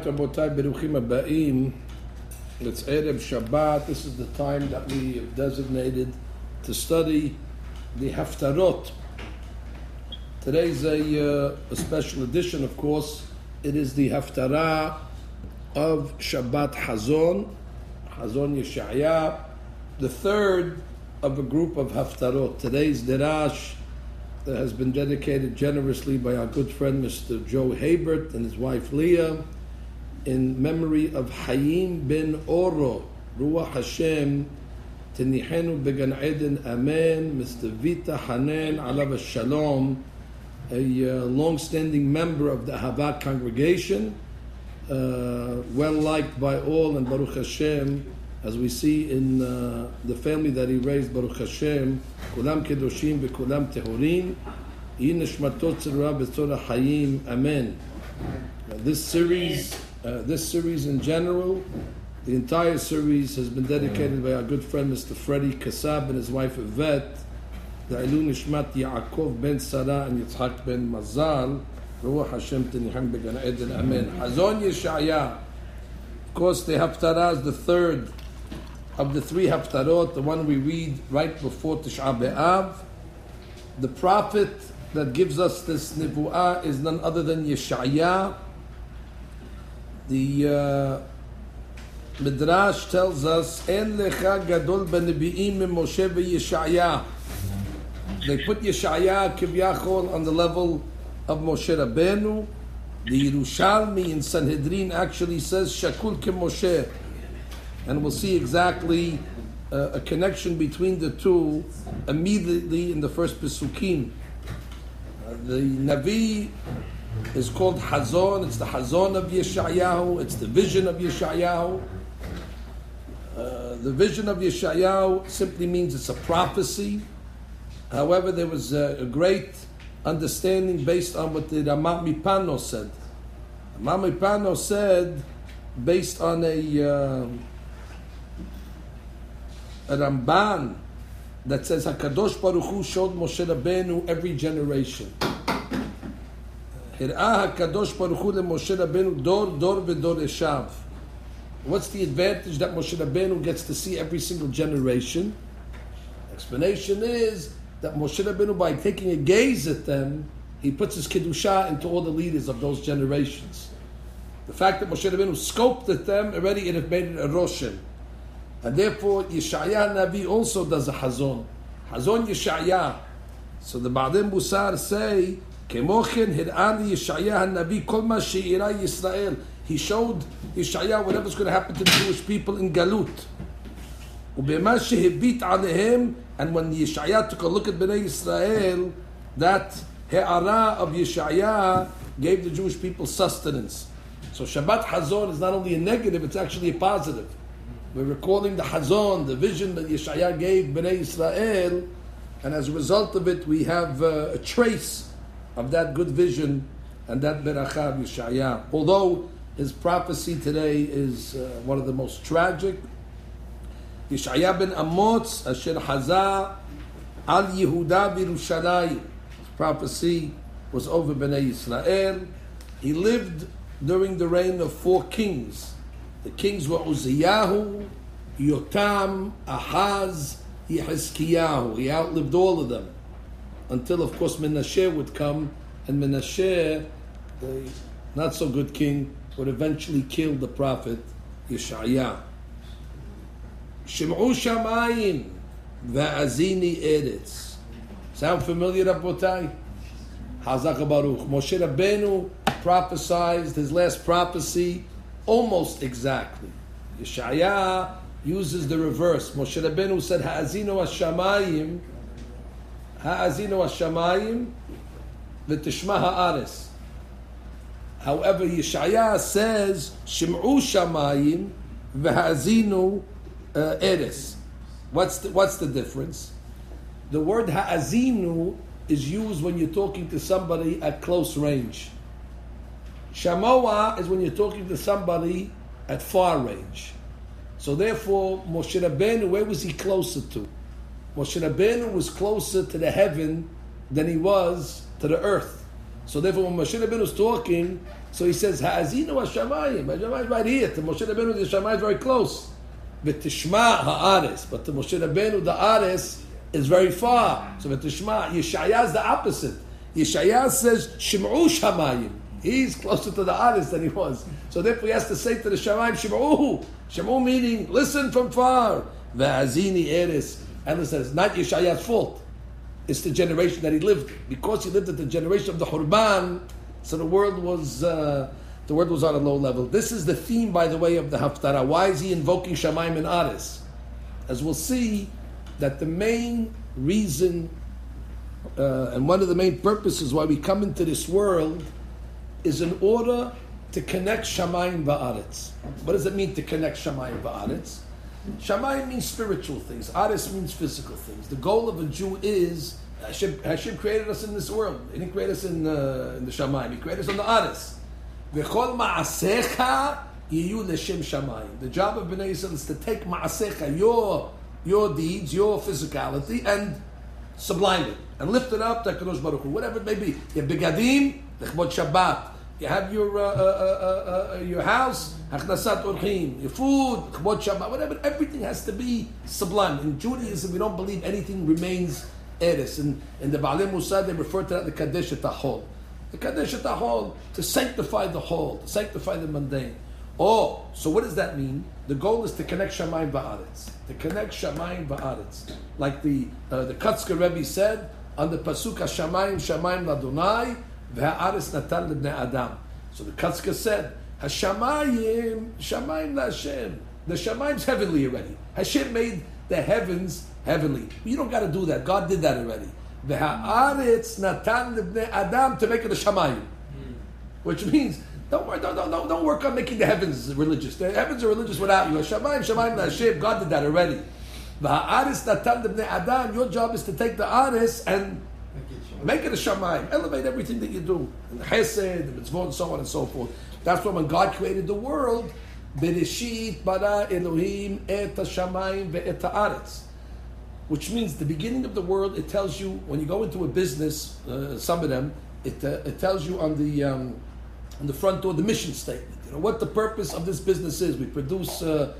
right, Rabotai, Beruchim Aba'im. It's Erev Shabbat. This is the time that we have designated to study the Haftarot. Today's a special edition, of course. It is the Haftarah of Shabbat Hazon Yeshaya, the third of a group of Haftarot. Today's Derash that has been dedicated generously by our good friend Mr. Joe Habert and his wife Leah in memory of Hayim ben Oro, Ruach Hashem, Tenihenu Began Eden, Amen, Mr. Vita Hanan, Alav Shalom, a long-standing member of the Ahava congregation, well-liked by all, and Baruch Hashem, as we see in the family that he raised, Baruch Hashem, Kulam Kedoshim Bekulam Tehorim, Yi Nishmatot Tzirah B'Torah Hayim, Amen. This series in general, the entire series has been dedicated by our good friend Mr. Freddie Kassab and his wife Yvette, the Ilun Nishmat Yaakov ben Sarah and Yitzhak ben Mazal, Ruach Hashem Teniham Began Eden, Amen. Hazon Yeshaya, of course, the Haftarah is the third of the three Haftarot, the one we read right before Tisha B'Av. The prophet that gives us this Nivu'ah is none other than Yeshaya. The Midrash tells us, En lecha gadol b'nebi'im Moshe v'Yeshaya. They put Yeshaya Kivyachol on the level of Moshe Rabbeinu. The Yerushalmi in Sanhedrin actually says Shakul ke Moshe, and we'll see exactly a connection between the two immediately in the first Pesukim. The Navi is called Hazon. It's the Hazon of Yeshayahu. It's the vision of Yeshayahu. The vision of Yeshayahu simply means it's a prophecy. However, there was a great understanding based on what the Ramat Mipano said. Ramat Mipano said, based on a Ramban that says HaKadosh Baruch Hu showed Moshe Rabbeinu every generation. Hir'ah HaKadosh Baruch Hu leMoshe Rabbeinu dor v'dor eshav. What's the advantage that Moshe Rabbeinu gets to see every single generation? Explanation is that Moshe Rabbeinu, by taking a gaze at them, he puts his Kedusha into all the leaders of those generations. The fact that Moshe Rabbeinu scoped at them, already it had made it a Roshem. And therefore, Yeshaya Navi also does a Hazon. Hazon Yeshaya. So the Ba'adim Musar say, Kemochen hir'ani Yeshaya Navi kol ma she'ira Yisrael. He showed Yeshaya whatever's going to happen to the Jewish people in Galut. U'bema shehibit alehem. And when Yeshaya took a look at Bnei Yisrael, that he'ara of Yeshaya gave the Jewish people sustenance. So Shabbat Hazon is not only a negative, it's actually a positive. We're recalling the Hazon, the vision that Yeshaya gave Bnei Yisrael, and as a result of it, we have a trace of that good vision and that Beracha of Yeshaya. Although his prophecy today is one of the most tragic. Yeshaya ben Amos, Asher Haza al Yehuda v'Yerushalayim. His prophecy was over Bnei Yisrael. He lived during the reign of 4 kings. The kings were Uzziyahu, Yotam, Ahaz, Yehezkiyahu. He outlived all of them until, of course, Menashe would come, and Menashe, the not so good king, would eventually kill the prophet Yeshaya. Shim'u Shamayim Va'azini Eretz. Sound familiar, Rabbotai? Hazak Baruch. Moshe Rabbeinu prophesied his last prophecy almost exactly. Yeshaya uses the reverse. Moshe Rabbeinu said, Ha'azinu Hashamayim v'tishma ha'aretz. However, Yeshaya says, Shim'u Shamayim v'ha'azinu eretz. What's the difference? The word ha'azinu is used when you're talking to somebody at close range. Shamoa is when you're talking to somebody at far range. So therefore, Moshe Rabbeinu, where was he closer to? Moshe Rabbeinu was closer to the heaven than he was to the earth. So therefore, when Moshe Rabbeinu was talking, So he says, Ha'azinu Hashamayim. Hashamayim is right here. To Moshe Rabbeinu, the Hashamayim is very close. V'tishma ha'ares. But to Moshe Rabbeinu, the ares is very far. So v'tishma, Yeshaya is the opposite. Yeshaya says, Shim'u Shamayim. He's closer to the ares than he was. So therefore he has to say to the Shamayim, Shim'u. Shim'u meaning, listen from far. V'azini eres. And it says, not Yeshaya's fault. It's the generation that he lived in. Because he lived at the generation of the Hurban, so the world was on a low level. This is the theme, by the way, of the Haftarah. Why is he invoking Shamayim and Ares? As we'll see, that the main reason and one of the main purposes why we come into this world is in order to connect Shamayim va'aretz. What does it mean to connect Shamayim va'aretz? Shamayim means spiritual things. Aretz means physical things. The goal of a Jew is Hashem created us in this world. He didn't create us in the Shamayim. He created us on the Aretz. V'chol ma'asecha yiyu l'shem Shamayim. The job of Bnei Yisrael is to take ma'asecha, your deeds, your physicality, and sublime it and lift it up to Kadosh Baruch Hu, whatever it may be. You have begadim, l'chbod Shabbat. You have your house, hachnasat orchim. Your food, l'chbod Shabbat. Whatever, everything has to be sublime. In Judaism, we don't believe anything remains eres. In the Baalei Musar, they refer to that the Kadesh Tahol. The Kadesh Tahol, to sanctify the whole, to sanctify the mundane. Oh, so what does that mean? The goal is to connect Shamayim va'aretz. To connect Shamayim va'aretz. Like the Kotzker Rebbe said, on the Pasuk HaShamayim, Shamayim Ladonai, v'ha'aretz natan l'bnei Adam. So the Kotzker said, HaShamayim, Shamayim la'Hashem. The Shamayim's heavenly already. Hashem made the heavens heavenly. You don't got to do that. God did that already. V'ha'aretz natan l'bnei Adam, to make it a Shamayim. Which means, don't work on making the heavens religious. The heavens are religious without you. Shamayim Hashem. God did that already. V'ha'aretz natan l'bnei Adam. Your job is to take the aretz and make it a Shamayim. Elevate everything that you do. And the Chesed, the Mitzvot, and so on and so forth. That's why when God created the world, Bereshit bara Elohim et Shamayim ve'et ha'aretz. Which means the beginning of the world, it tells you, when you go into a business, some of them, it tells you on the front door, the mission statement. You know, what the purpose of this business is. We produce,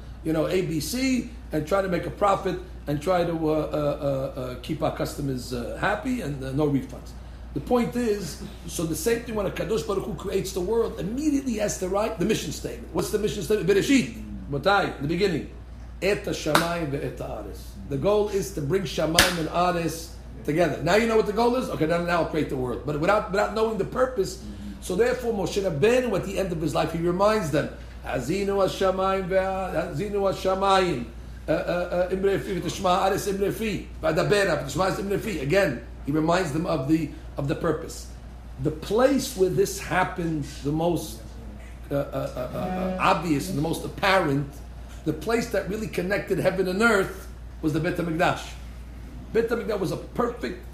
ABC, and try to make a profit, and try to keep our customers happy, and no refunds. The point is, so the same thing when a Kadosh Baruch Hu creates the world, immediately has to write the mission statement. What's the mission statement? Bereshit, Motai, in the beginning. Et Shamayim ve'et ha'aretz. The goal is to bring Shamayim and Aretz together. Now you know what the goal is? Okay, now I'll create the world. But without knowing the purpose, so therefore Moshe Rabbeinu at the end of his life, he reminds them, Hazinu Hashamayim Hazinu Hashamayim Imre Fi V'Tishma Aretz Imre Fi V'Adabera V'Tishma Aretz Imre Fi. Again, he reminds them of the purpose. The place where this happened the most obvious and the most apparent, the place that really connected heaven and earth, was the Beit HaMikdash. Beit HaMikdash was a perfect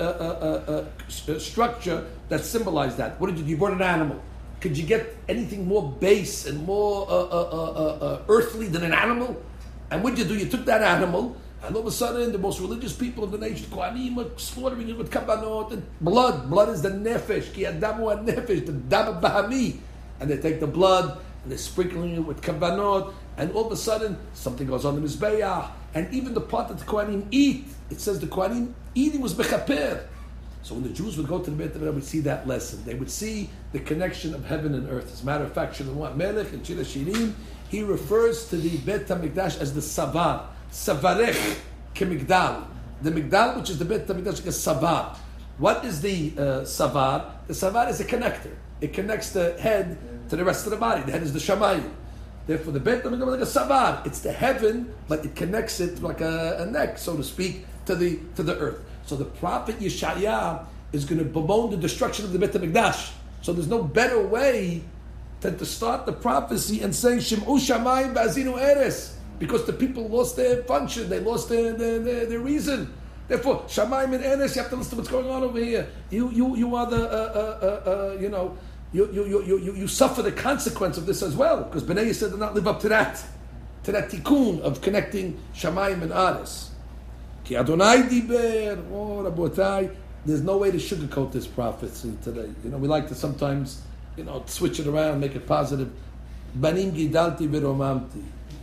structure that symbolized that. What did you do? You brought an animal. Could you get anything more base and more earthly than an animal? And what did you do? You took that animal, and all of a sudden, the most religious people of the nation, Kohanim, were slaughtering it with kabbanot and blood. Blood is the nefesh, ki adamu nefesh, the dam bahami. And they take the blood, and they're sprinkling it with kabbanot, and all of a sudden, something goes on the Mizbeach, and even the part that the Kohanim eat, it says the Kohanim eating was mechaper. So when the Jews would go to the Beit HaMikdash, they would see that lesson. They would see the connection of heaven and earth. As a matter of fact, Shlomo Melech and Shir Shirim, he refers to the Beit HaMikdash as the Savar. Savarech kemigdal. The Migdal, which is the Beit HaMikdash, is Savar. What is the Savar? The Savar is a connector. It connects the head to the rest of the body. The head is the Shamayim. Therefore, the Beit HaMikdash is like a Savar. It's the heaven, but it connects it like a neck, so to speak, to the earth. So the prophet Yeshaya is going to bemoan the destruction of the Beit HaMikdash. So there's no better way than to start the prophecy and saying Shim'u Shamayim v'Azinu Eres, because the people lost their function, they lost their reason. Therefore, Shamayim and Eres, you have to listen to what's going on over here. You are the you suffer the consequence of this as well, because Bnei Yisrael did not live up to that tikkun of connecting Shamayim and Ares. Ki Adonai diber, oh Rabotai, there's no way to sugarcoat this prophecy today. We like to sometimes, switch it around, make it positive. Banim gidalti v'romamti.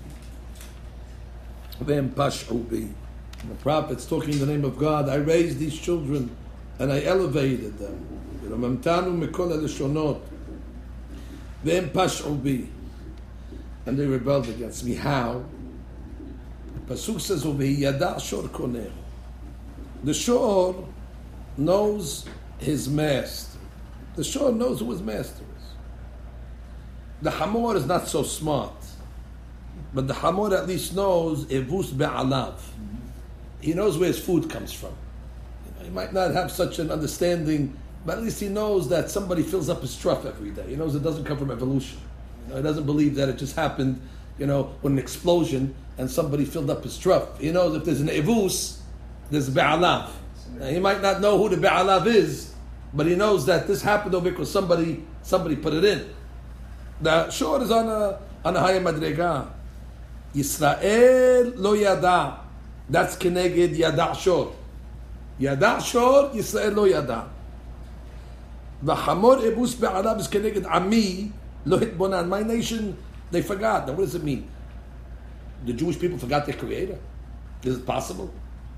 V'em pash'u bi. The prophet's talking in the name of God. I raised these children and I elevated them. V'romamtanu mikol ha'leshonot. V'em pash'u bi. And they rebelled against me. How? Pasuk says, "Yada shor koneh." The shor knows his master. The shor knows who his master is. The hamor is not so smart, but the hamor at least knows evus be'alav. He knows where his food comes from. He might not have such an understanding, but at least he knows that somebody fills up his trough every day. He knows it doesn't come from evolution. He doesn't believe that it just happened, with an explosion and somebody filled up his trough. He knows if there's an evus, there's be'alav. Now, he might not know who the be'alav is, but he knows that this happened over because somebody put it in. The shor is on a higher madrega. Yisrael lo yada. That's keneged yada shor. Yada shor, Yisrael lo yada. The hamor ebus be'alav is keneged ami lo hitbonan. My nation, they forgot. Now what does it mean? The Jewish people forgot their creator? Is it possible?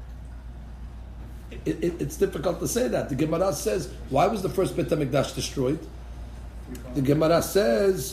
It's difficult to say that. The Gemara says, why was the first Beit HaMikdash destroyed? The Gemara says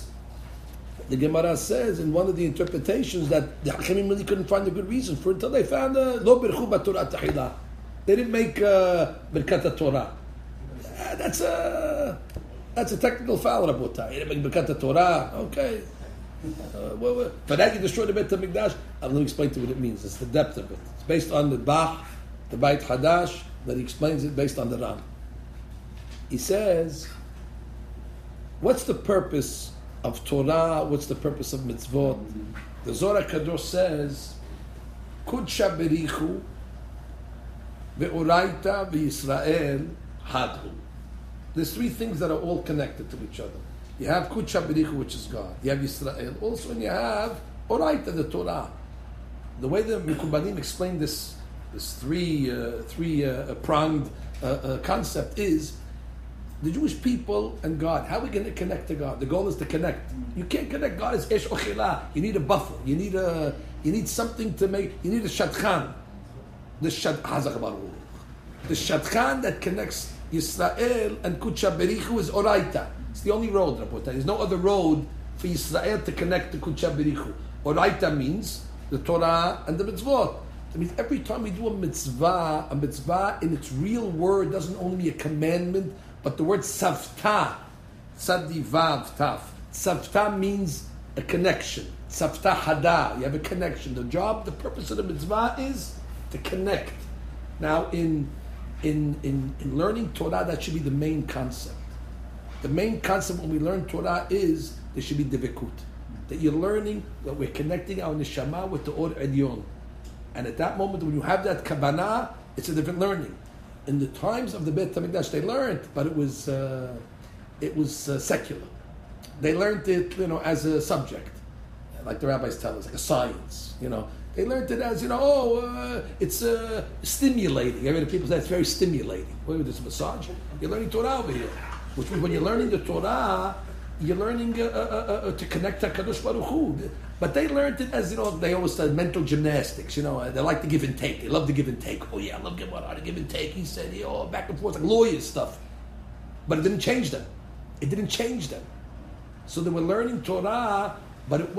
in one of the interpretations that the Hachamim really couldn't find a good reason for it until they found Lo Birchu B'Torah Tahila. They didn't make Birkat Torah. That's a technical foul, Rabotai. You didn't make Birkat Torah. Okay. For that you destroyed the Beit HaMikdash. I'm going to explain to you what it means. It's the depth of it. It's based on the Bach, the Beit Hadash, that he explains it based on the Ram. He says, what's the purpose of Torah? What's the purpose of mitzvot? The Zohar HaKadosh says, Kudsha berichu ve'oraita ve'Yisrael hadhu. There's three things that are all connected to each other. You have Kudsha berichu, which is God. You have Yisrael also, and you have Oraita, the Torah. The way the Mikubalim explain this three-pronged concept is the Jewish people and God. How are we going to connect to God? The goal is to connect. You can't connect God as Esh Ochila. You need a buffer. You need something to make. You need a Shadchan. The Shadchan that connects Yisrael and Kudsha Berichu is Oraita. It's the only road, Rabotai. There's no other road for Yisrael to connect to Kudsha Berichu. Oraita means the Torah and the mitzvot. It means every time we do a mitzvah in its real word doesn't only mean a commandment, but the word savta, sadivav taf. Savta means a connection. Savta hada, you have a connection. The purpose of the mitzvah is to connect. Now, in learning Torah, that should be the main concept. The main concept when we learn Torah is there should be divikut. That you're learning, that we're connecting our neshama with the Or Elyon. And at that moment, when you have that kavanah, it's a different learning. In the times of the Beit HaMikdash, they learned, but it was secular. They learned it, as a subject, like the rabbis tell us, like a science. They learned it as, it's stimulating. I mean, people say it's very stimulating. Wait, this massage? You're learning Torah over here, which means when you're learning the Torah, you're learning to connect to HaKadosh Baruch Hu. But they learned it as, they always said mental gymnastics. They like the give and take. They love the give and take. Oh yeah, I love Gemara, the give and take. He said, back and forth, like lawyer stuff. But it didn't change them. So they were learning Torah, but it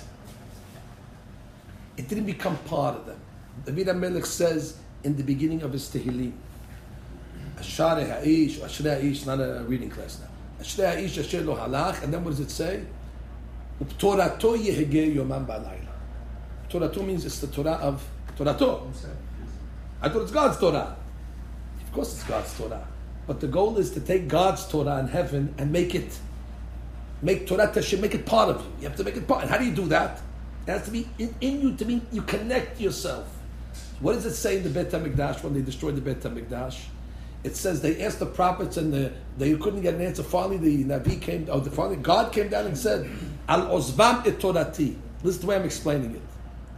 didn't become part of them. David HaMelech says in the beginning of his Tehillim, Ashrei Ha'ish, Ashrei Ha'ish, not a reading class now. Ashrei Ha'ish Asher Lo Halach, and then what does it say? Torato yehege yomam ba'layla. Torato means it's the Torah of Torato. I thought it's God's Torah. Of course it's God's Torah. But the goal is to take God's Torah in heaven and make Torah Tashem, make it part of you. You have to make it part. And how do you do that? It has to be in you, to mean you connect yourself. What does it say in the Beit HaMikdash when they destroyed the Beit HaMikdash? It says they asked the prophets and they couldn't get an answer. Finally, the Navi came, God came down and said, Al ozvam et torati. This is the way I'm explaining it.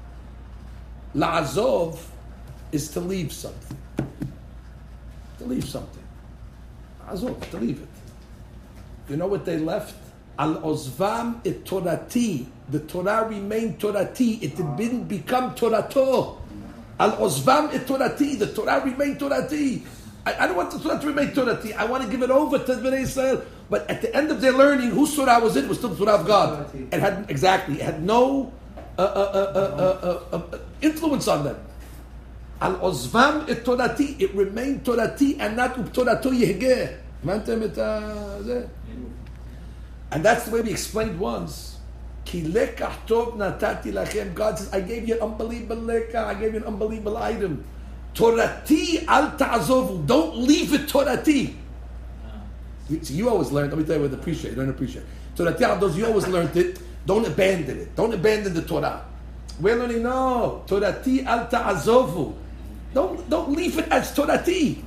La'azov is to leave something. To leave something. Azov, to leave it. You know what they left? Al ozvam et torati. The Torah remained torati. It didn't become torato. Al ozvam et torati. The Torah remained torati. I don't want the Torah to remain torati. I want to give it over to Bnei Israel. But at the end of their learning, whose Torah was it? It was still the Torah of God. It had no influence on them. Al ozvam et torati. It remained torati and not torato yehgeh. And that's the way we explained once. Ki lekach tov natati lachem. God says, I gave you an unbelievable lekach. I gave you an unbelievable item. Torati al ta'azovu. Don't leave it torati. See, you always learned. Let me tell you what appreciate. You don't appreciate. Torati al those you always learned it. Don't abandon it. Don't abandon the Torah. We're learning no. Torati al ta'azovu. Don't leave it as torati.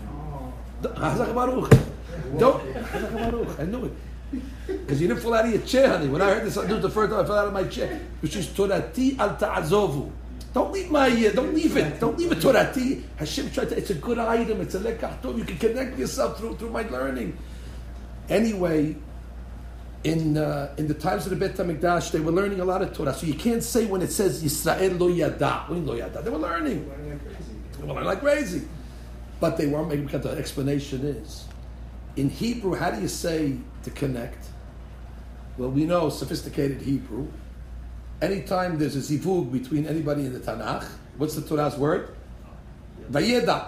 Don't. I knew it. Because you didn't fall out of your chair, honey. When I heard this the first time, I fell out of my chair. Which is Torati al ta'azovu. Don't leave it. Don't leave it Torati. Hashem tried to, it's a good item. It's a lekach tov. You can connect yourself through my learning. Anyway, in the times of the Beit HaMikdash, they were learning a lot of Torah. So you can't say when it says Yisrael lo yada. What do you mean lo yada? They were learning. They were learning like crazy. But they weren't making, because the explanation is, in Hebrew, how do you say to connect? Well, we know sophisticated Hebrew. Anytime there's a zivug between anybody in the Tanakh, what's the Torah's word? Vayeda.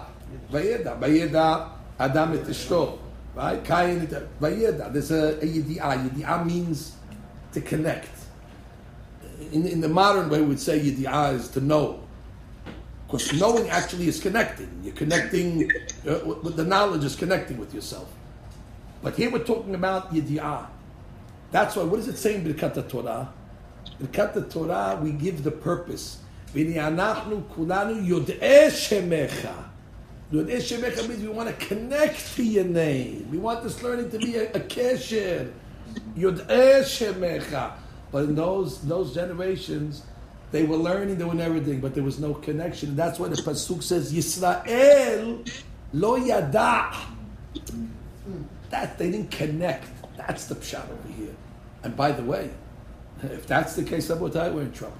Adam et ishto. Right? Kain et Vayeda. There's a yidi'ah. Yidi'ah means to connect. In the modern way, we would say yidi'ah is to know. Because knowing actually is connecting. You're connecting, with the knowledge is connecting with yourself. But here we're talking about yidi'ah. That's why, what does it say in Birkat Torah? Birkat Torah, we give the purpose. V'ni'anachnu kulanu yod'eh shemecha. Yod'eh shemecha means we want to connect to your name. We want this learning to be a kesher. Yod'eh shemecha. But in those generations, they were learning, they were everything, but there was no connection. That's why the Pasuk says, Yisrael lo yada. That they didn't connect. That's the pshat over here. And by the way, if that's the case, Rabotai, we're in trouble.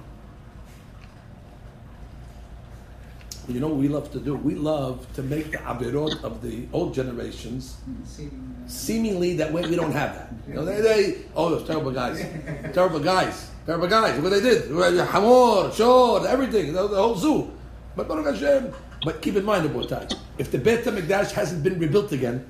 You know what we love to do? We love to make the avirot of the old generations seemingly that way we don't have that. You know, those terrible guys. Terrible guys. What they did. Hamor, shor, everything, the whole zoo. But Baruch Hashem. But keep in mind, Rabotai, if the Beit HaMikdash hasn't been rebuilt again,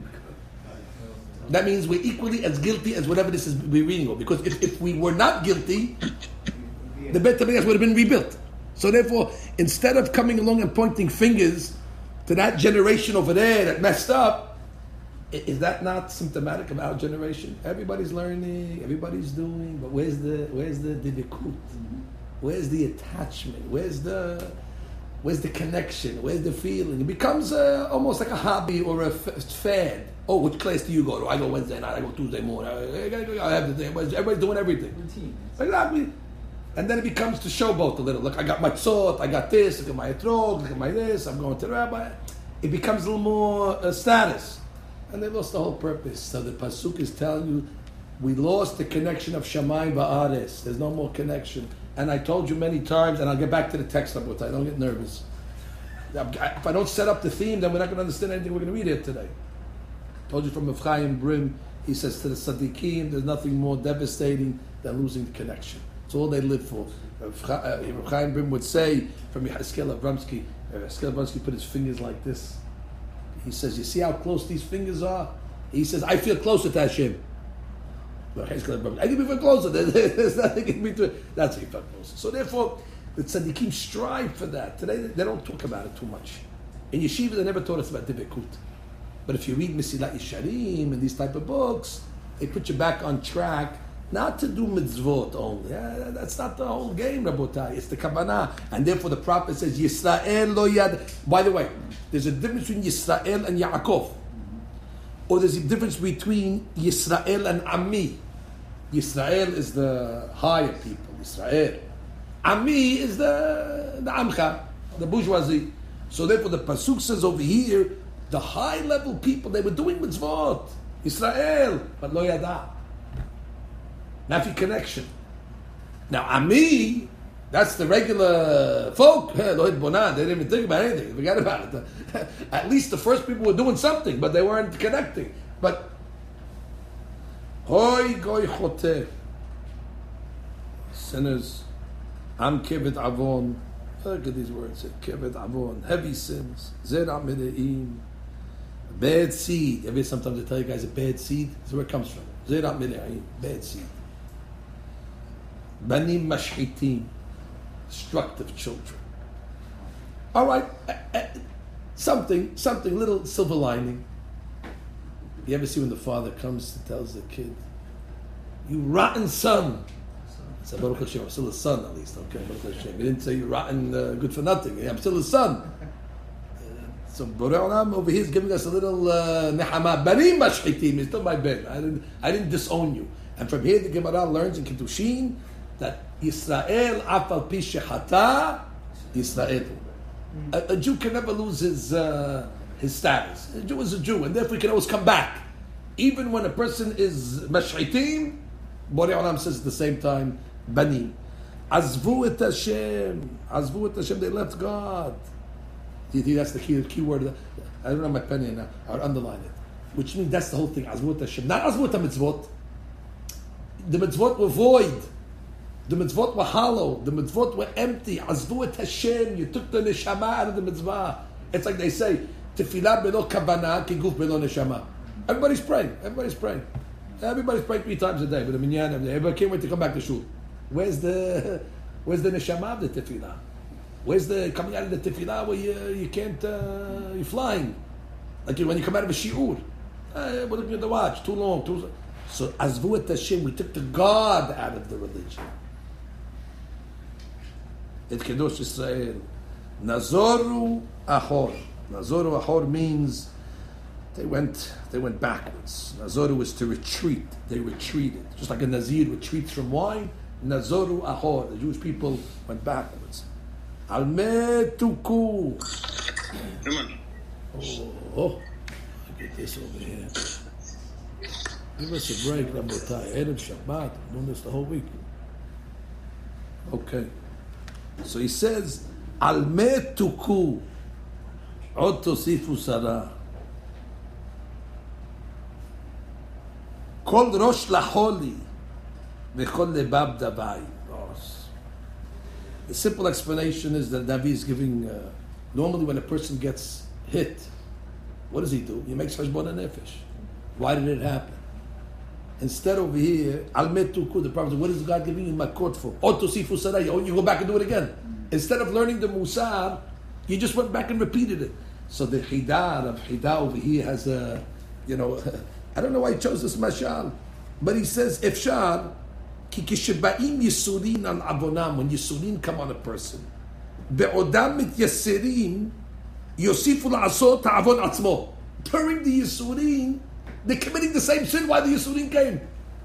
that means we're equally as guilty as whatever this is we're reading of. Because if we were not guilty, the Beit HaMikdash would have been rebuilt. So therefore, instead of coming along and pointing fingers to that generation over there that messed up, is that not symptomatic of our generation? Everybody's learning, everybody's doing, but where's the didikut? Where's the attachment? Where's the connection? Where's the feeling? It becomes almost like a hobby or a fad. Oh, which class do you go to? I go Wednesday night. I go Tuesday morning. I have the day. Everybody's doing everything. Routine. Exactly. And then it becomes to showboat a little. Look, I got my tzot, I got this, look at my etrog, look at my this, I'm going to the rabbi. It becomes a little more status. And they lost the whole purpose. So the Pasuk is telling you, we lost the connection of Shamayim Ba'ares. There's no more connection. And I told you many times, and I'll get back to the text, Rabotai, don't get nervous. If I don't set up the theme, then we're not going to understand anything we're going to read here today. I told you from Ephraim Brim, he says to the Tzaddikim, there's nothing more devastating than losing the connection. It's all they live for. Chaim Brim would say from Yehezkel Abramsky, Yehezkel Abramsky put his fingers like this. He says, you see how close these fingers are? He says, I feel closer to Hashem. I think we feel closer. There's nothing in between. That's how he felt closer. So therefore, the tzaddikim strive for that. Today, they don't talk about it too much. In yeshiva, they never taught us about dibekut. But if you read Mesilat Yesharim and these type of books, they put you back on track. Not to do mitzvot only. That's not the whole game, Rabotai. It's the kavanah. And therefore the prophet says, Yisrael lo yad. By the way, there's a difference between Yisrael and Yaakov. Or there's a difference between Yisrael and Ami. Yisrael is the higher people. Yisrael. Ami is the Amcha, the bourgeoisie. So therefore the Pasuk says over here, the high level people, they were doing mitzvot. Israel, but lo yada. Nafi connection. Now, Ami, that's the regular folk. Lo Bonan, they didn't even think about anything. They forgot about it. At least the first people were doing something, but they weren't connecting. But Hoy goy chote, sinners, am kivet avon. Look at these words, kivet avon, heavy sins, zera mireim, bad seed. Every sometimes I tell you guys a bad seed. That's where it comes from. Zera mireim, bad seed. Banim mashhitim, destructive children. All right, something, little silver lining. You ever see when the father comes and tells the kid, "You rotten son"? I said, "Baruch Hashem, I'm still a son at least." Okay, Baruch Hashem. He didn't say you rotten, good for nothing. I'm still a son. So Borei Olam over here is giving us a little nehama. Banim mashhitim. It's still my ben. I didn't disown you. And from here the Gemara learns in Kiddushin that Yisrael afal pi shechata Yisrael. A Jew can never lose his status. A Jew is a Jew, and therefore he can always come back. Even when a person is mash'itim, Borei Olam says at the same time, Bani. Azvu et Hashem, they left God. Do you think that's the key word? I don't have my pen here now. I would underline it. Which means that's the whole thing, Azvu et Hashem. Not Azvu et mitzvot. The mitzvot were void. The mitzvot were hollow. The mitzvot were empty. Azvu et Hashem. You took the neshama out of the mitzvah. It's like they say, Tefillah belo kavana ki guf belo neshama. Everybody's praying. Everybody's praying 3 times a day. But the minyan, everybody can't wait to come back to shul. Where's the neshama of the tefillah? Where's the coming out of the tefillah where you can't, you're flying? Like when you come out of a shiur. We're looking at the watch. Too long. So, Azvu et Hashem, we took the God out of the religion. Et Kedosh Yisrael. Nazoru Ahor. Nazoru Ahor means they went backwards. Nazoru is to retreat. They retreated. Just like a Nazir retreats from wine. Nazoru Ahor. The Jewish people went backwards. Almetuku. Come on. Oh, get this over here. Give us a break, Rabotai. Erev Shabbat. I'm doing this the whole week. Okay. So he says, Almetuku. Od tosifu sarah. Kol rosh laholi. V'chol lebab davai. The simple explanation is that Navi is giving, normally when a person gets hit, what does he do? He makes cheshbon nefesh. Why did it happen? Instead over here, Almetuku, the Prophet said, what is God giving you makot for? Od tosifu sarah. You go back and do it again. Instead of learning the musar, you just went back and repeated it. So the Hida over here has a, I don't know why he chose this mashal, but he says, Efshar, ki kishebaim yisurin al avonam, when yisurin come on a person, be'odam mit yasirin, yosifu la'asot ha'avon atzmo. During the yisurin, they're committing the same sin while the yisurin came.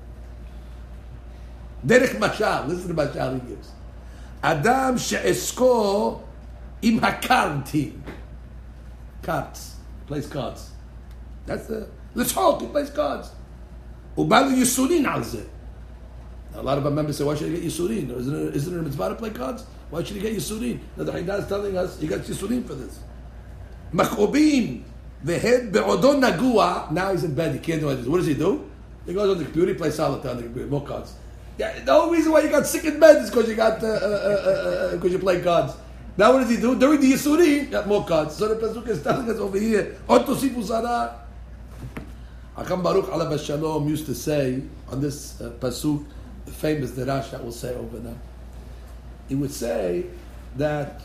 Derech mashal, listen to the mashal he gives. Adam she'esko im hakar team. Cards. Plays cards. That's the... Let's hope he plays cards. Ubalu Yisurin alze. A lot of our members say, why should he get Yisurin? Isn't it a mitzvah to play cards? Why should he get Yisurin? Now the Haidah is telling us he got Yisurin for this. Machobim vehed be'odon nagua. Now he's in bed. He can't do anything. What does he do? He goes on the computer. He plays solitaire on the computer. More cards. Yeah, the whole reason why you got sick in bed is because you got because you play cards. Now what does he do? During the Yisurin, he got more cards. So the Pasuk is telling us over here, Od tosifu sarah. Hakam Baruch alav Shalom used to say on this Pasuk, the famous Derash that we'll say over now. He would say that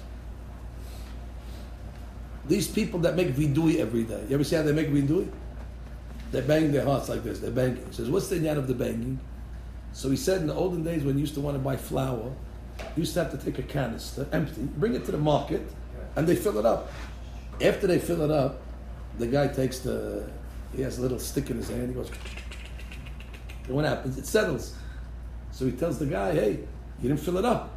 these people that make vidui every day, you ever see how they make vidui? They bang their hearts like this. They're banging. He says, what's the inyan of the banging? So he said in the olden days when you used to want to buy flour, you used to have to take a canister, empty, bring it to the market, and they fill it up. After they fill it up, the guy he has a little stick in his hand, he goes, and what happens? It settles. So he tells the guy, hey, you didn't fill it up.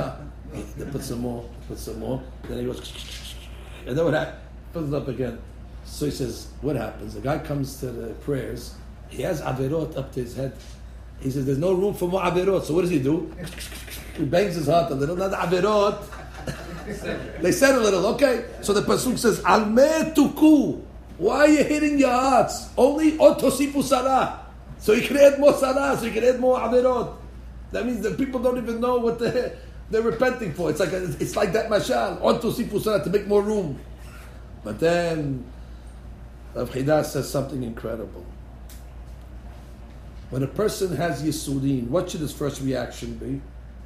They put some more, then he goes, and then what happens? Fills it up again. So he says, what happens? The guy comes to the prayers. He has averot up to his head. He says, there's no room for more averot. So what does he do? He bangs his heart a little. Not averot. They said a little. Okay. So the pasuk says, Alme tuku. Why are you hitting your hearts? Only otosifu sarah. So you can add more sarah. So you can add more averot. That means that people don't even know what they're repenting for. It's like that mashal. Otosifu sarah, to make more room. But then Rav Chida says something incredible. When a person has Yisurin, what should his first reaction be?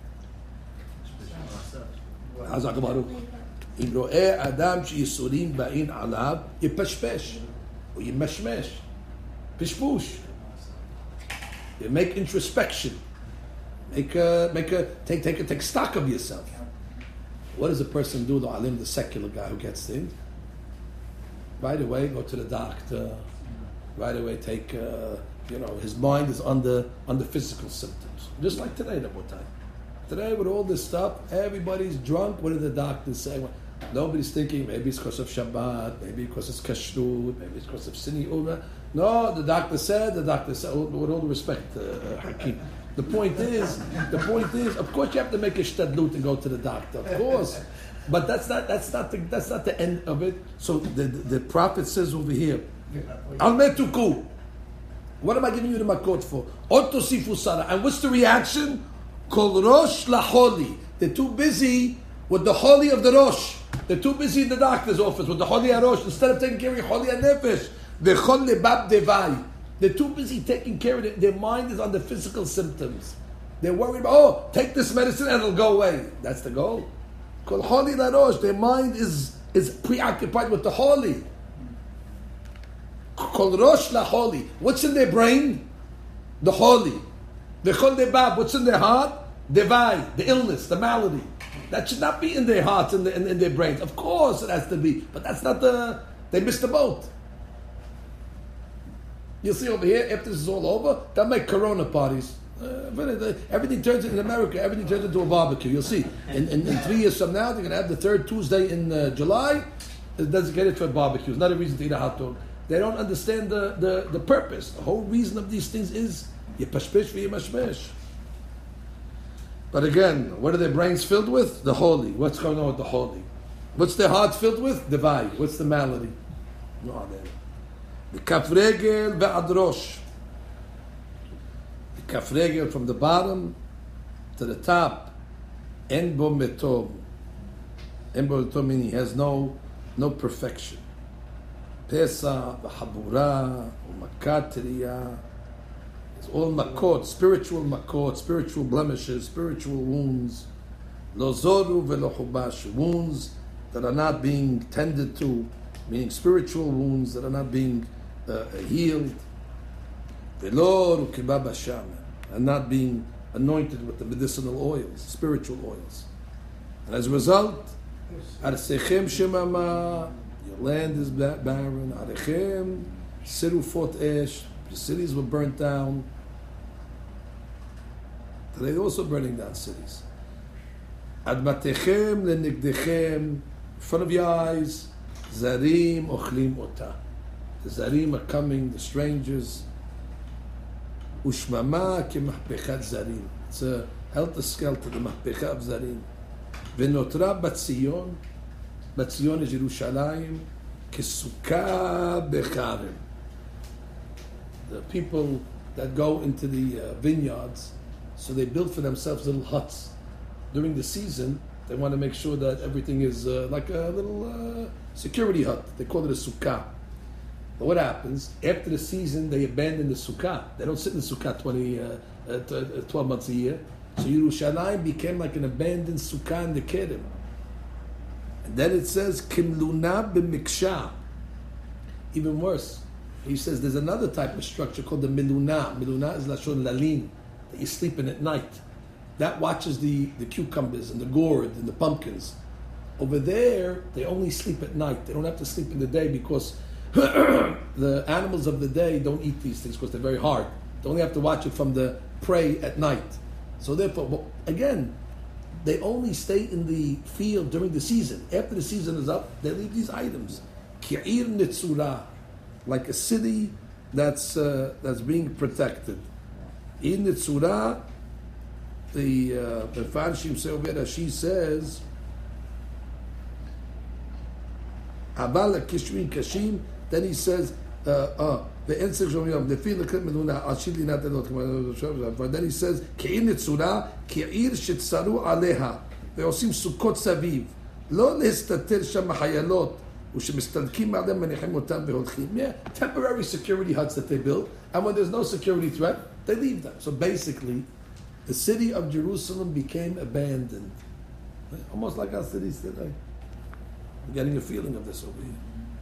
אם רואה אדם שיסורים באים עליו, יפשפש, או ימשמש, פשפוש. You make introspection. Take stock of yourself. What does a person do, the alim, the secular guy who gets things? Right away, go to the doctor. Right away, take, his mind is on the physical symptoms. Just like today, Rabotai. Today, with all this stuff, everybody's drunk. What do the doctors say? Well, nobody's thinking maybe it's because of Shabbat, maybe because it's Kashrut, maybe it's because of Sini Ura. No, the doctor said, with all due respect, Hakim. The point is, of course you have to make a shtadlut and go to the doctor, of course. But that's not the end of it. So the prophet says over here, Al-metuku. What am I giving you the makot for? Otosifu sara. And what's the reaction? Kol rosh laholi. They're too busy with the holy of the rosh. They're too busy in the doctor's office with the holy rosh instead of taking care of holy nefesh. The chol lebab devai. They're too busy taking care of it. Their mind is on the physical symptoms. They're worried about, take this medicine and it'll go away. That's the goal. Kol holy larosh. Their mind is preoccupied with the holy. Kol rosh laholi. What's in their brain? The holy. The chol lebab. What's in their heart? Devai, the illness, the malady. That should not be in their hearts and in their brains. Of course it has to be, but that's not they missed the boat. You'll see over here, after this is all over, they'll make Corona parties. Everything turns in America, everything turns into a barbecue. You'll see. In 3 years from now, they're going to have the third Tuesday in July. It's designated for barbecue. It's not a reason to eat a hot dog. They don't understand the purpose. The whole reason of these things is yepashpesh v'yemashmesh. But again, what are their brains filled with? The holy. What's going on with the holy? What's their heart filled with? Divai. What's the malady? No, the kafregel ve'adrosh. The kafregel from the bottom to the top. En bo metom. En bo metom meaning he has no perfection. Pesa, v'habura, u'makatria. It's all makot, spiritual blemishes, spiritual wounds. Lo zoru ve'lo chubash. Wounds that are not being tended to, meaning spiritual wounds that are not being healed. Ve'lo rukiba b'sham. And not being anointed with the medicinal oils, spiritual oils. And as a result, arsechem shemama, your land is barren. Arechem siru fot esh. The cities were burnt down. Today they're also burning down cities. Admatechem lenigdechem, in front of your eyes, zarim ochlim ota. The zarim are coming, the strangers. Ushmama kemahpechat zarim. It's a helter-skelter, the mahpecha of zarim. Venotra batzion. Batzion is Yerushalayim. Kesuka becharem. The people that go into the vineyards, so they build for themselves little huts. During the season, they want to make sure that everything is like a little security hut. They call it a sukkah. But what happens? After the season, they abandon the sukkah. They don't sit in the sukkah 12 months a year. So Yerushalayim became like an abandoned sukkah in the Kerem. And then it says, Kimluna b'miksha. Even worse. He says there's another type of structure called the miluna. Miluna is lashon lalin, that you sleep in at night. That watches the cucumbers and the gourd and the pumpkins. Over there, they only sleep at night. They don't have to sleep in the day because the animals of the day don't eat these things because they're very hard. They only have to watch it from the prey at night. So therefore, again, they only stay in the field during the season. After the season is up, they leave these items. ki'ir nitzura, like a city that's being protected. In nitzura, the Farshim say over there, she says, Abala kishmin kashim. Then he says, the ensich shomiyam lefi leklet meduna ashili nat elot. But then he says, ki'ir nitzura, ki'ir shitzaru aleha. ועושים סוכות סביב. לא להסתתר שם החיילות, ושמסתלקים עליהם מניחים אותם והולכים. Yeah, temporary security huts that they build, and when there's no security threat, they leave them. So basically, the city of Jerusalem became abandoned. Almost like our cities today. I'm getting a feeling of this over here.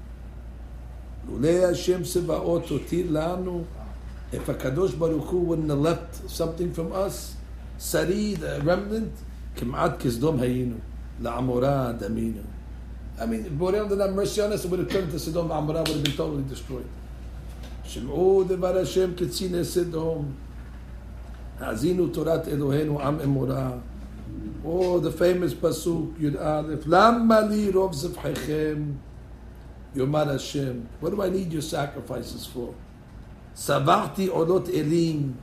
לולא השם צבאות הותיר לנו, if HaKadosh Baruch Hu wouldn't have left something from us, Sari, the remnant, كمعاد كسدوم هينو لعمورا دمينو. I mean, if Boream didn't have mercy on us, it would have turned to Sodom and Amorah, would have been totally destroyed. שמעו דבר השם קציני סדום, האזינו תורת אלוהינו עם אמורה. Oh, the famous pasuk Yud Aleph, למה לי רוב זבחיכם יאמר השם. What do I need your sacrifices for? שבעתי עולות אלים.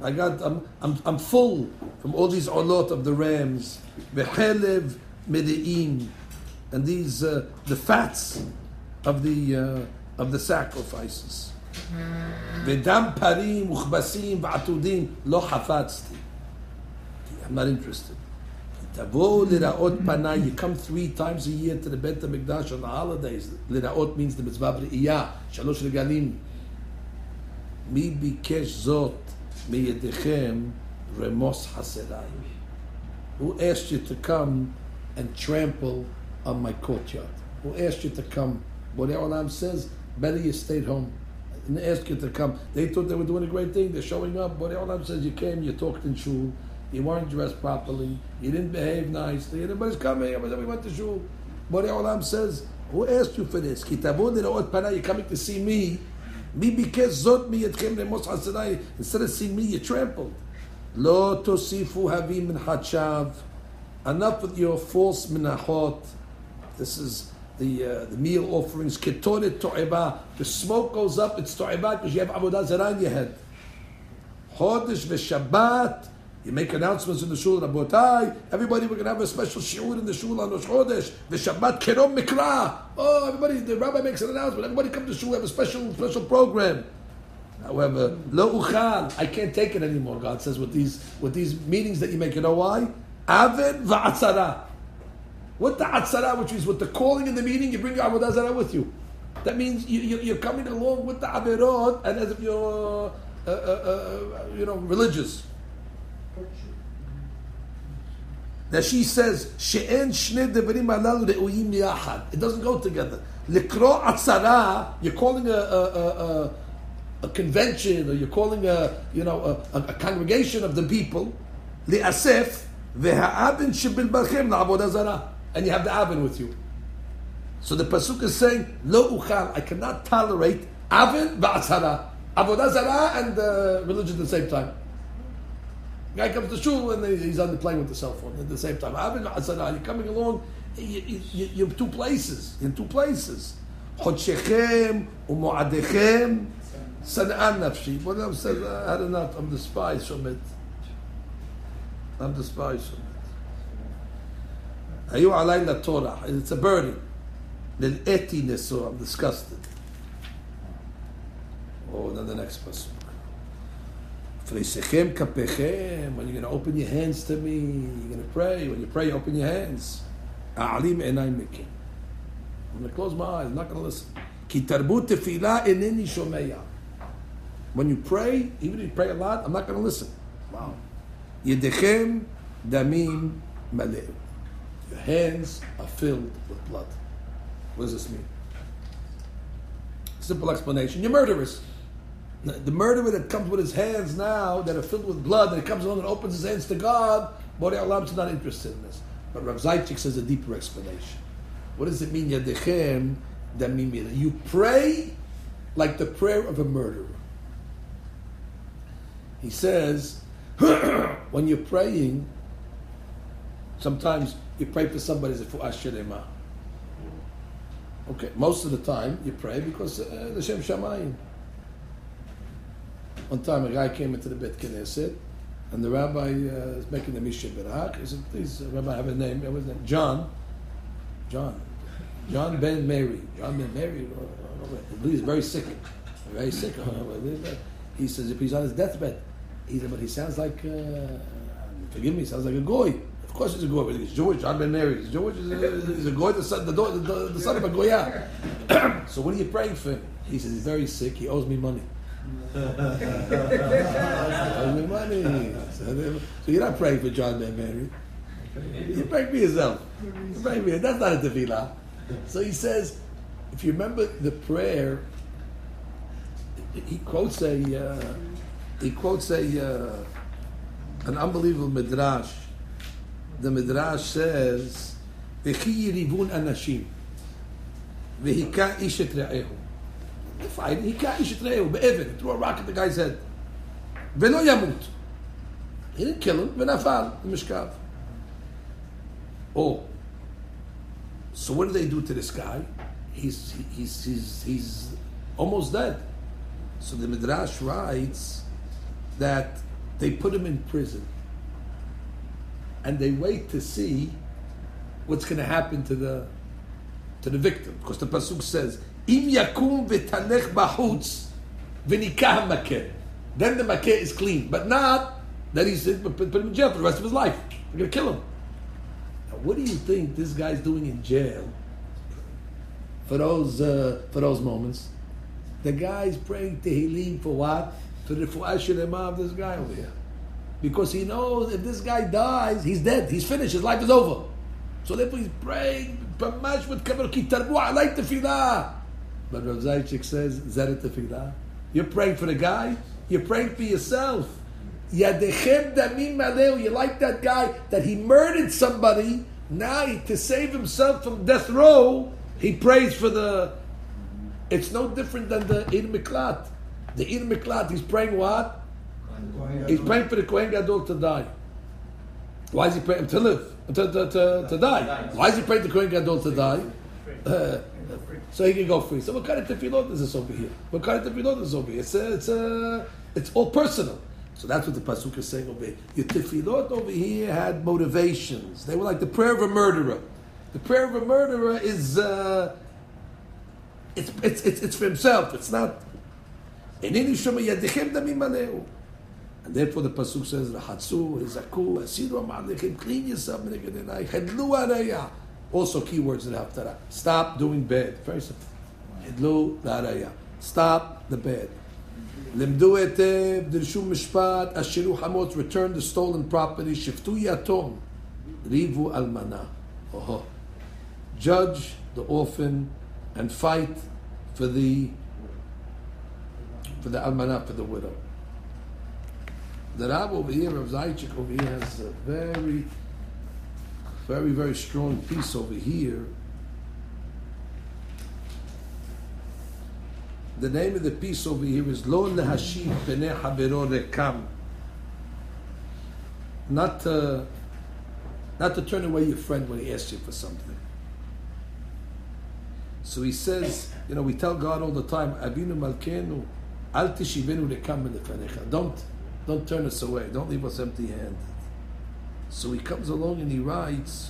I'm full from all these olot of the rams, v'chelev medeim, and these the fats of the sacrifices. V'dam parim uchbasim v'atudim lo hafatzti. I'm not interested. Tavo liraot panai. You come 3 times a year to the Beit HaMikdash on the holidays. Liraot means the mitzvah b'riyah, shalosh regalim. Mi bikesh zot. Miyedechem remos haserai. Who asked you to come and trample on my courtyard? Who asked you to come? Borei Olam says, better you stayed home. And they asked you to come. They thought they were doing a great thing. They're showing up. Borei Olam says, you came, you talked in shul, you weren't dressed properly, you didn't behave nicely, everybody's coming, we went to shul. Borei Olam says, who asked you for this? You're coming to see me. Because zot miyedchem remos haserai. Instead of seeing me, you trampled. Lo tosifu havim min hachav. Enough with your false minachot. This is the meal offerings. Ketoret to'eba. The smoke goes up. It's to'eba because you have avodah zarah in your head. Chodesh v'Shabbat. You make announcements in the shul, Rabotai. Everybody, we're going to have a special shiur in the shul on Rosh Chodesh. V'Shabbat kerom mikra. Oh, everybody, the rabbi makes an announcement. Everybody come to shul, we have a special program. However, lo uchal, I can't take it anymore, God says, with these meetings that you make. You know why? Aved va'atzara. What the atzara, which is with the calling in the meeting, you bring your avodah zarah with you. That means you're coming along with the averot, and as if you're, religious. Now she says, "She'en shnei devarim halalu re'uyim yachad." It doesn't go together. Likro atzara, you're calling a convention, or you're calling a congregation of the people. Li'asef ve'ha'avin shebil balchem la'avodah zarah, and you have the avin with you. So the pasuk is saying, "Lo uchal." I cannot tolerate avin va'atzara, avodah zarah and religion at the same time. Guy comes to shul and he's on the plane with the cell phone at the same time. You're coming along, you're in 2 places. Chodshechem u'mo'adechem san'an nafshi. What else says? I had enough. I'm despised from it. Ayu alay la Torah. It's a burden. Lil eti neso. I'm disgusted. Oh, then the next person. When you're going to open your hands to me, you're going to pray. When you pray, you open your hands. I'm going to close my eyes. I'm not going to listen. When you pray, even if you pray a lot, I'm not going to listen. Wow. Yedechem damim maleu. Your hands are filled with blood. What does this mean? Simple explanation. You're murderers. The murderer that comes with his hands now that are filled with blood, and he comes along and opens his hands to God, Borei Olam is not interested in this. But Rav Zaychik says a deeper explanation. What does it mean? Yadechem damim maleu. You pray like the prayer of a murderer. He says, when you're praying, sometimes you pray for somebody as a fu'ash shelema. Okay, most of the time you pray because the Shem Shamayim. One time a guy came into the Bet Knesset and the rabbi is making the Mishnah Berach. He said, please, Rabbi, have a name. What was that? John Ben Mary. John Ben Mary. He's very sick. Very sick. He says, if he's on his deathbed, he said, but he sounds like, forgive me, he sounds like a goy. Of course he's a goy, but he's Jewish. John Ben Mary. He's Jewish. He's a goy, the son of a goya. So what are you praying for him? He says, he's very sick. He owes me money. He owes me money. So you're not praying for John Ben Mary. You're praying for yourself. You're praying for yourself. That's not a tefillah. So he says, if you remember the prayer, he quotes an unbelievable midrash. The midrash says, "V'chi yirivun anashim, v'hika ish et re'ehu." They're fighting. Hika ish et re'ehu be'even. He threw a rock at the guy's head. V'lo yamut. He didn't kill him. V'nafal the mishkav. Oh, so what do they do to this guy? He's almost dead. So the midrash writes that they put him in prison and they wait to see what's going to happen to the victim, because the pasuk says, "Im yakum v'tanech b'chutz v'nikah makeh." Then the makeh is clean, but not that he's put him in jail for the rest of his life. They're going to kill him. Now, what do you think this guy's doing in jail for those moments? The guy's praying Tehillim for what? For the Refuah Shlema of this guy over here. Because he knows if this guy dies, he's dead. He's finished. His life is over. So therefore he's praying, Pamash with Kabar Ki Tarbu Alay Tefillah. But Rav Zaychik says, Zeret Tefillah. You're praying for the guy, you're praying for yourself. Yadechem Damim Maleu. You like that guy that he murdered somebody, now to save himself from death row, he prays for the... It's no different than the Ir Miklat. The Ir Miklat, he's praying what? He's praying for the Kohen Gadol to die. Why is he praying? To live. To die. Why is he praying the Kohen Gadol to die? So he can go free. So what kind of tefillot is this over here? What kind of tefillot is over here? It's all personal. So that's what the pasuk is saying over here. Your tefillot over here had motivations. They were like the prayer of a murderer. The prayer of a murderer is... It's for himself. It's not. And therefore the pasuk says, "Rahatzu, Hizaku, Asiru Ma'alechem, clean yourself." Also, keywords in the Haftarah. Stop doing bad. Very simple. Hidlu la'araya. Stop the bad. Limdu etev, dirshu mishpat, ashiru hamot, return the stolen property. Shiftu yatom, rivu almana. Judge the orphan and fight for the almanah, for the widow. The Rab over here, Rav Zaychik over here, has a very, very, very strong piece over here. The name of the piece over here is Lo lehashiv penei havero rekam. Not to turn away your friend when he asks you for something. So he says, we tell God all the time, Avinu Malkeinu, Al tishivenu rekam lefanecha. Don't turn us away. Don't leave us empty-handed. So he comes along and he writes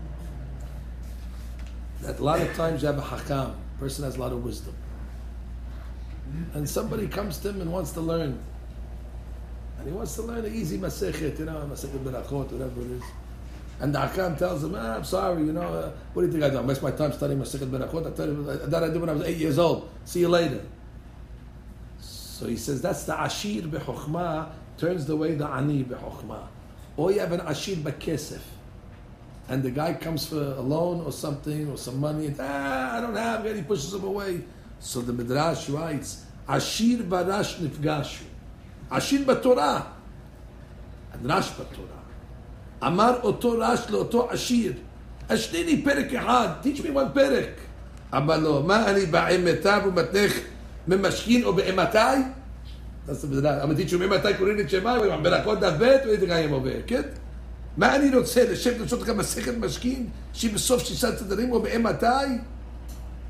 that a lot of times you have a hakam, a person has a lot of wisdom, and somebody comes to him and wants to learn, and he wants to learn an easy masechet, masechet berachot, whatever it is. And the Hakam tells him, I'm sorry, what do you think I do? I waste my time studying Masechet Berachot. I tell you, that I did when I was 8 years old. See you later. So he says, that's the Ashir B'Chokhmah turns away the Ani B'Chokhmah. Or you have an Ashir B'Kesef. And the guy comes for a loan or something, or some money, and I don't have it, he pushes him away. So the Midrash writes, Ashir B'Rash Nifgashu. Ashir B'Torah. And Rash B'Torah. Amar oto rash לאותו עשיר, השניני פרק אחד, teach me one פרק. אבל לא, מה אני באימתיו ומתנך ממשכין או באימתי? I'm going to teach you ממתי קוראים את שמי, ברכות דף ב' ואיזה גאים עובר, כן? מה אני רוצה, לשבת לשאול לך מסכת משכין, שהיא בסוף 6 סדרים או באימתי?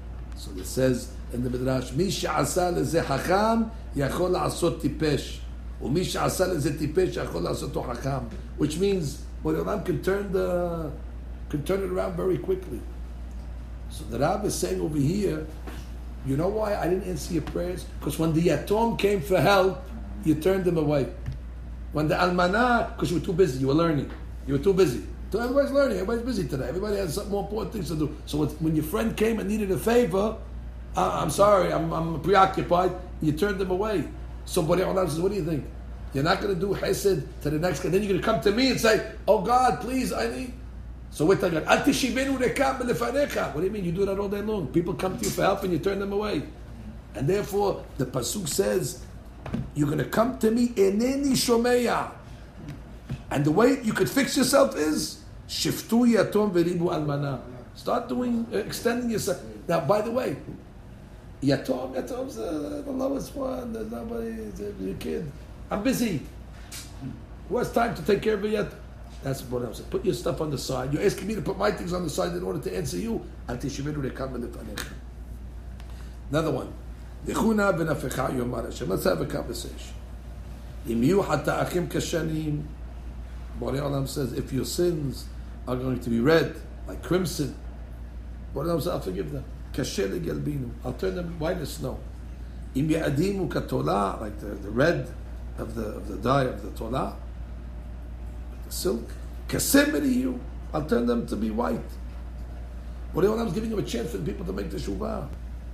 So it says in the Midrash, Mi she'asa leze hacham yachol la'asot tipesh. U'mi she'asa leze tipesh yachol la'asoto hacham. Which means, well, Olam can turn it around very quickly. So the Rab is saying over here, you know why I didn't answer your prayers? Because when the Yatom came for help, you turned them away. When the Almanah, because you were too busy, you were learning. You were too busy. So everybody's learning, everybody's busy today. Everybody has some more important things to do. So when your friend came and needed a favor, I'm sorry, I'm preoccupied, you turned them away. So Borei Olam says, what do you think? You're not going to do chesed to the next guy. Then you're going to come to me and say, oh God, please, I need... So wait a minute. What do you mean? You do that all day long. People come to you for help and you turn them away. And therefore, the pasuk says, you're going to come to me, eneni shomeya. And the way you could fix yourself is, shiftu yatom veribu almana. Start doing, extending yourself. Now, by the way, yatom's the lowest one. There's nobody, your kid. I'm busy. Who has time to take care of it yet? That's what I'm saying. Put your stuff on the side. You're asking me to put my things on the side in order to answer you. Another one. Let's have a conversation. Borei Olam says, if your sins are going to be red, like crimson, Borei Olam says, I'll forgive them. I'll turn them white as snow. Like the red of the dye of the tolah, silk, kassemeriyu, I'll turn them to be white. Borei Olam is giving him a chance for the people to make the shuvah.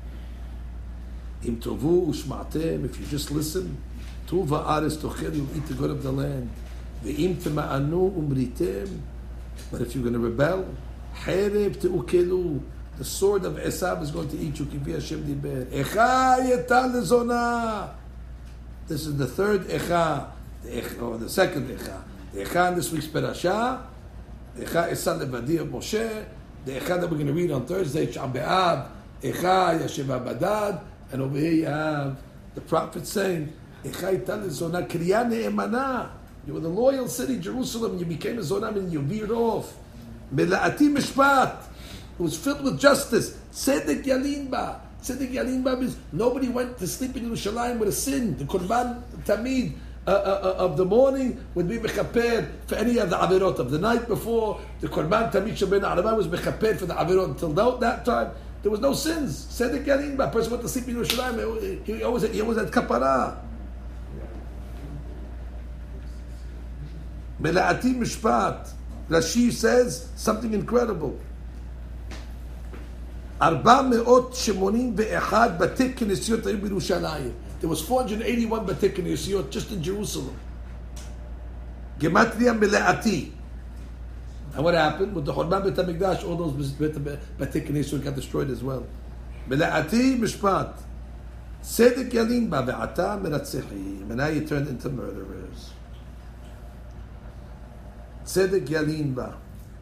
Im tovu ushmatem, if you just listen, tuva ares tochel, you'll eat the good of the land. Ve'im tema'anu umritem, but if you're going to rebel, hereb te'ukelu, the sword of Esav is going to eat you. Kivi Hashem diber. Echa yetal lezona. This is the third echa, or the second echa. The Echa in this week's Perashah, the Echa Esa Levadi of Moshe, the Echa that we're going to read on Thursday, Sha'am Be'av, Echa Yashem Abadad, and over here you have the prophet saying, Echa Ital Zona Kriya Ne'emana. You were the loyal city, Jerusalem, you became a Zonam and you veered off. Mela'ati Mishpat. It was filled with justice. Tzedek Yalinba. Tzedek Yalinba means nobody went to sleep in Yerushalayim with a sin. The Korban Tamid of the morning would be mechaper for any of the avirot of the night before. The Korban Tamid Shabbat Arabah was mechaper for the avirot until that time. There was no sins. Tzedek Yalinba. A person went to sleep in Yerushalayim. He always had kapara. Mela'ati Mishpat. Rashi says something incredible. 481 בתי כנסיות היו בירושלים. There was 481 בתי כנסיות just in Jerusalem. Gematria מלאתי. And what happened? With the Churban Beit HaMikdash, all those בתי כנסיות got destroyed as well. מלאתי משפט. צדק ילין בה ועתה מרצחים. And now you turned into murderers. צדק ילין בה.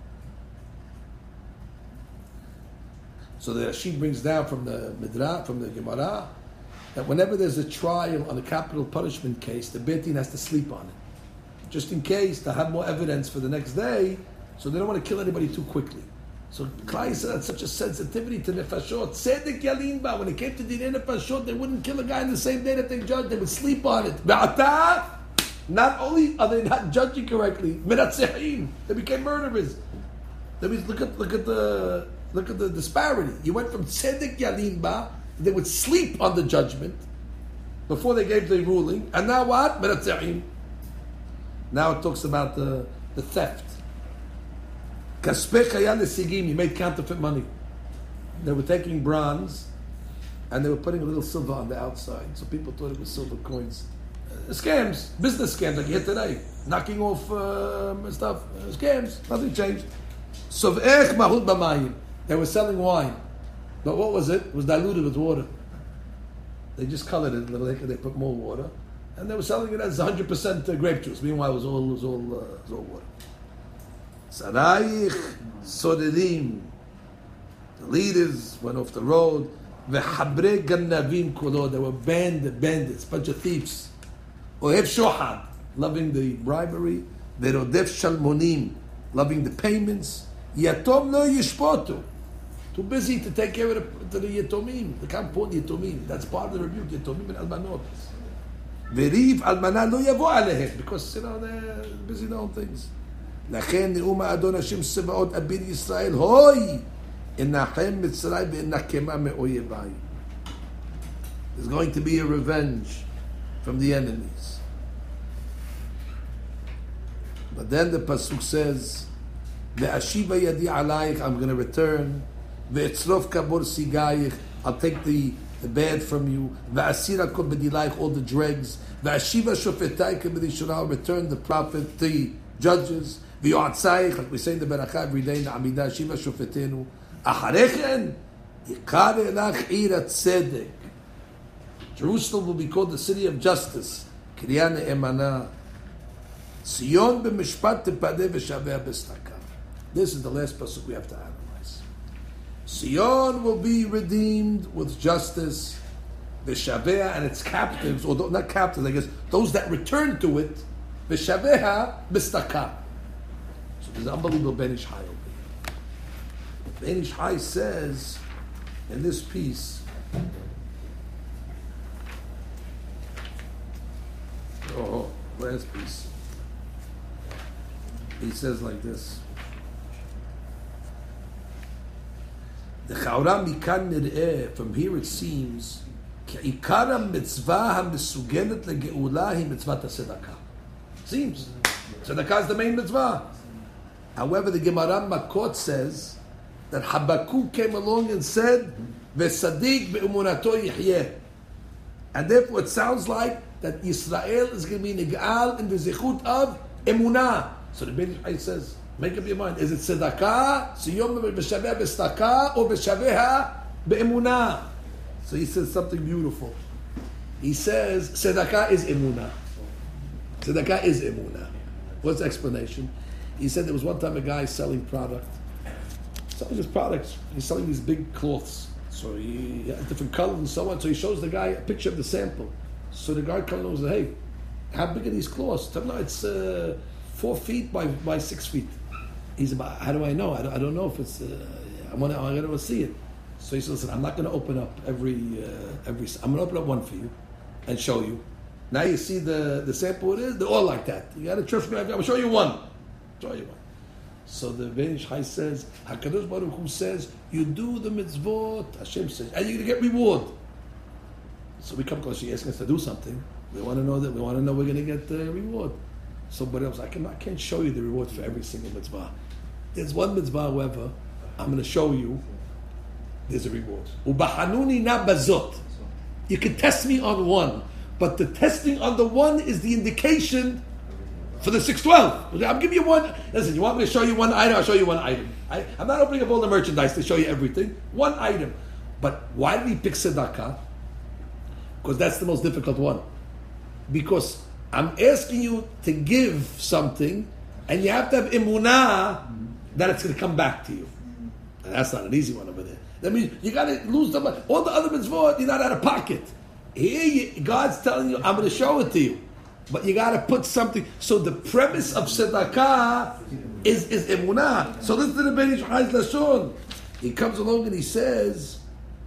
So the Rashi brings down from the Midrash, from the Gemara, that whenever there's a trial on a capital punishment case, the Beit Din has to sleep on it, just in case to have more evidence for the next day. So they don't want to kill anybody too quickly. So Klai said had such a sensitivity to nefashot. Tzedek yalin ba. When it came to dinei nefashot, they wouldn't kill a guy in the same day that they judged. They would sleep on it. Ba'ata, not only are they not judging correctly, meratzehim, they became murderers. That means look at the disparity. You went from tzedek yalin ba, they would sleep on the judgment before they gave the ruling, and now what? Meratzehim. Now it talks about the theft. Kaspei chayal lesigim, you made counterfeit money. They were taking bronze and they were putting a little silver on the outside, so people thought it was silver coins. Scams, business scams like you hear today, knocking off stuff, scams, nothing changed. Sov'ech mahut b'mayim. They were selling wine, but what was it? It was diluted with water. They just colored it a little later. They put more water, and they were selling it as 100% grape juice. Meanwhile, it was all water. Sarayich soderim. The leaders went off the road. Ve'habre gannavim kolo. They were bandits, bunch of thieves. Ohev shohad, loving the bribery. Ve'rodef shalmonim, loving the payments. Yatom lo yishpotu. Too busy to take care of the Yetomim. They can't put Yetomim. That's part of the rebuke, Yetomim and Almanot. Veriv Almanah lo yavo alehem. Because, they're busy in all things. לכן נאום האדון השם צבאות אביר ישראל, הוי! אנחם מצרי ואנחמה מאויביי. There's going to be a revenge from the enemies. But then the pasuk says, "Ve'ashiva yadi alayich," I'm going to return. "Ve'etzrof kabor sigayich," I'll take the bad from you. "Ve'asira kol bedilayich," all the dregs. "Ve'ashiva shofetai k'bedishura," I'll return the prophet, the judges. "Ve'yotzayich," like we say in the beracha every day, "Na'amida shiva shofetenu." "Acharechen yikar elach ira tzedek." Jerusalem will be called the city of justice. Kriya ne'emana. Sion b'mishpat tepadeh v'shaveh b'staka. This is the last pasuk we have to analyze. Sion will be redeemed with justice. V'shaveh and its captives, or not captives, I guess, those that return to it. V'shaveh b'staka. So there's an unbelievable Ben Ish Chai over here. Ben Ish Chai says in this piece, last piece. He says like this. The Chaura mikan nir'eh, from here it seems, כעיקר המצווה המסוגלת לגאולה היא מצוות הצדקה. Seems. Tzedakah is the main mitzvah. However, the Gemara Makot says that Habakkuk came along and said, "V'sadik be'emunato yihyeh," and therefore it sounds like that Israel is going to be nigal in the zichut of emunah. So the Ben Ish Chai says, make up your mind: is it tzedakah, siyom b'shaveh b'staka, or b'shaveh be'emunah? So he says something beautiful. He says tzedakah is emunah. Tzedakah is emunah. What's the explanation? He said there was one time a guy selling his products. He's selling these big cloths. So he has different colors and so on. So he shows the guy a picture of the sample. So the guy comes and says, "Hey, how big are these cloths?" Tell him, "No, it's 4 feet by 6 feet." He's about, "How do I know? I don't know if it's. I want to see it." So he says, "Listen, I'm not going to open up every. I'm going to open up one for you, and show you. Now you see the sample. It is. They're all like that. You got to trust me. I'll show you one. So the Ben Ish Chai says, Hakadosh Baruch Hu says, "You do the mitzvot." Hashem says, "and you're going to get reward." So we come close. She asking us to do something. We want to know that. We want to know we're going to get the reward. Somebody else, I can't show you the reward for every single mitzvah. There's one mitzvah, however, I'm going to show you. There's a reward. Ubahanuni na bazot. You can test me on one, but the testing on the one is the indication for the 612. I'm giving you one. Listen, you want me to show you one item? I'll show you one item. I'm not opening up all the merchandise to show you everything. One item. But why did he pick tzedakah? Because that's the most difficult one. Because I'm asking you to give something, and you have to have emunah that it's going to come back to you. And that's not an easy one over there. That means you got to lose the money. All the other mitzvot, you're not out of pocket. Here, God's telling you, I'm going to show it to you. But you got to put something. So the premise of tzedakah is emunah. So listen to the Ben Ish Chai's lashon. He comes along and he says,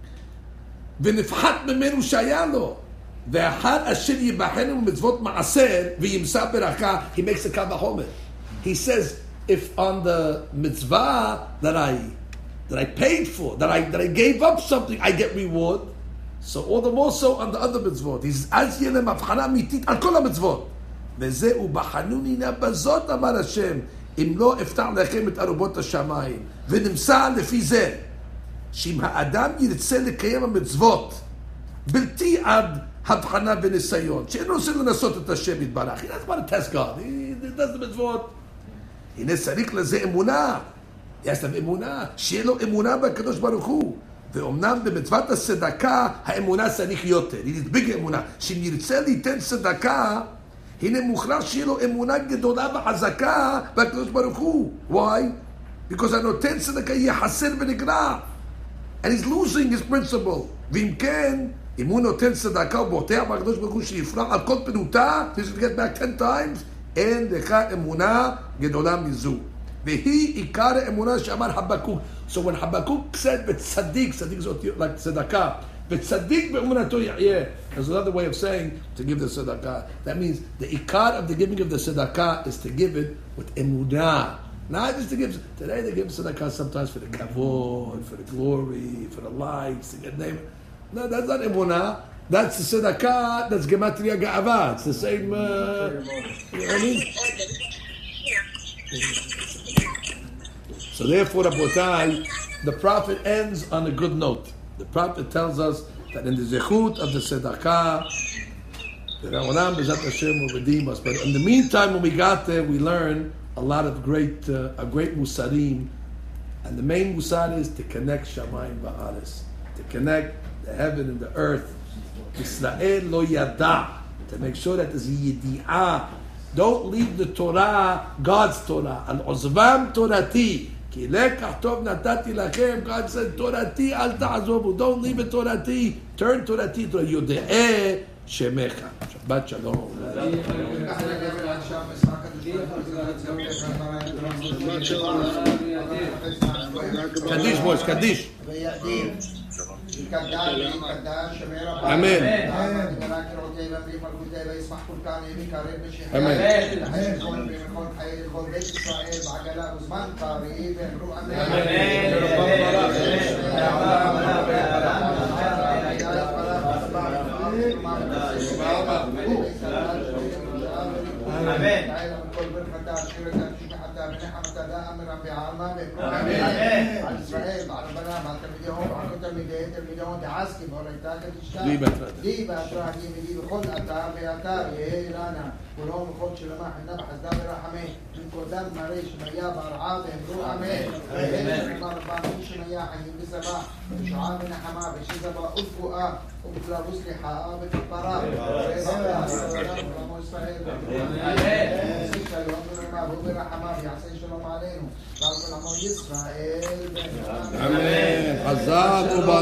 "V'nifhat memenu shayalo." Ve'achad asher yibachenu mitzvot ma'aser v'yimsa beracha. He makes a kavahomer. He says, if on the mitzvah that I paid for, that I gave up something, I get reward. So all the more so on the other mitzvot. He says, "Az yelem avchana mitit al kol mitzvot." V'zeh ubachanuni na bazot amar Hashem, im lo eftach lechem et arubot hashamayim, v'nimsa lefi zeh, shim ha'adam yirtzeh lekayem ha'mitzvot, בלתי עד הבחנה וניסיון, שאינו עושה לנסות את השם יתברך. He doesn't want to test God. He does the mitzvot. הנה צריך לזה אמונה. יש להם אמונה. שיהיה לו אמונה בקדוש ברוך הוא. ואומנם במצוות הצדקה, האמונה צריך יותר. היא נדבק אמונה. שאם ירצה ליתן צדקה, הנה מוכרח שיהיה לו אמונה גדולה וחזקה בקדוש ברוך הוא. Why? Because הנותן צדקה יהיה חסר ונגרע. And he's losing his principle. ואם כן, אם הוא נותן צדקה ובוטח בקדוש ברוך הוא שיפרח על כל פנותה, he's going to get back 10 times, אין לך אמונה גדולה מזו. Vehi ikar emunah she'amar Habakkuk. So when Habakkuk said tzaddik is like tzedakah. Tzaddik be'emunato ya'yeh. There's another way of saying to give the tzedakah. That means the ikar of the giving of the tzedakah is to give it with emunah. Not just to give. Today they give tzedakah sometimes for the kavod, for the glory, for the lights, to get name. No, that's not emunah. That's the tzedakah. That's gematria ga'ava. It's the same. You know what I mean? So therefore, Rabotai, the prophet ends on a good note. The prophet tells us that in the zechut of the tzedakah, the Olam B'ezrat Hashem will redeem us. But in the meantime, when we got there, we learned a lot of great musarim, and the main musar is to connect Shamayim va'aretz, to connect the heaven and the earth. Israel lo yada, to make sure that there's a yidi'ah. Don't leave the Torah, God's Torah. Al ozvam torati, ki lekach tov natati lachem. God said, Torati al ta'azobu. Don't leave it Torati. Turn Torati to Yode'eh Shemecha. Shabbat Shalom. Kaddish, boys, Kaddish. Amen. Amen.